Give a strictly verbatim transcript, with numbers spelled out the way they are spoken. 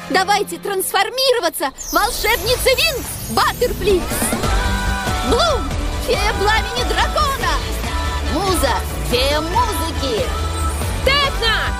Давайте трансформироваться! Волшебница Винкс, Баттерфликс! Блум, фея пламени дракона! Муза, фея музыки! Техно,